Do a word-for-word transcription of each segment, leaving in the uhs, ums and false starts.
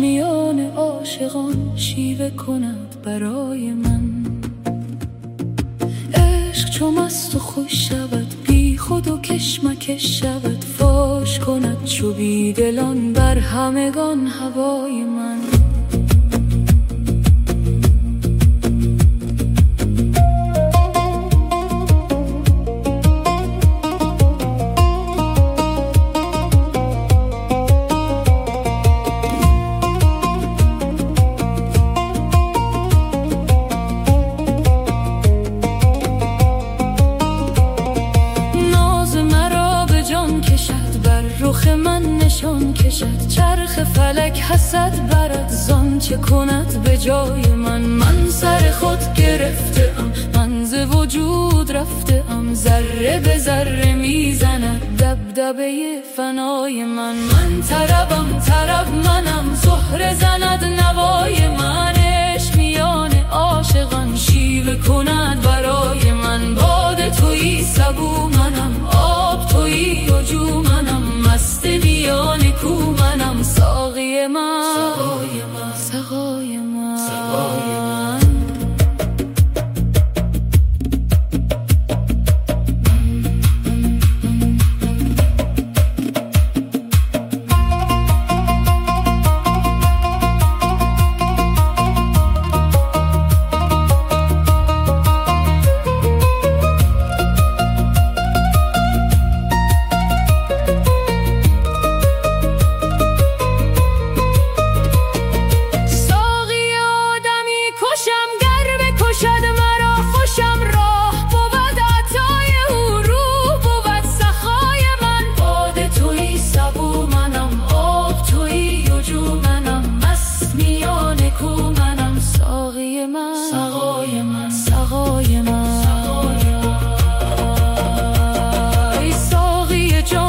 میان عاشقان شیوه کند برای من. عشق چو مست و خوش شود، بی خود و کشمکش شود، فاش کند چو بی دلان بر همگان هوای من. رخ من نشان کشد، چرخ فلک حسد برد زان چه کند به جای من. من سر خود گرفته ام، من ز وجود رفته ام، ذره به ذره میزند دبدبه فنای من. من طربم طرب منم، زهره زند نوای من. عشق میان عاشقان شیوه کند برای من. باد تویی سبو منم، آب تویی و جو منم، مست میان کو منم. ساقی من سقای من سقای من سقای من.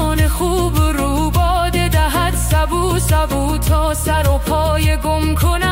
سبو تا سر و پای گم کنم.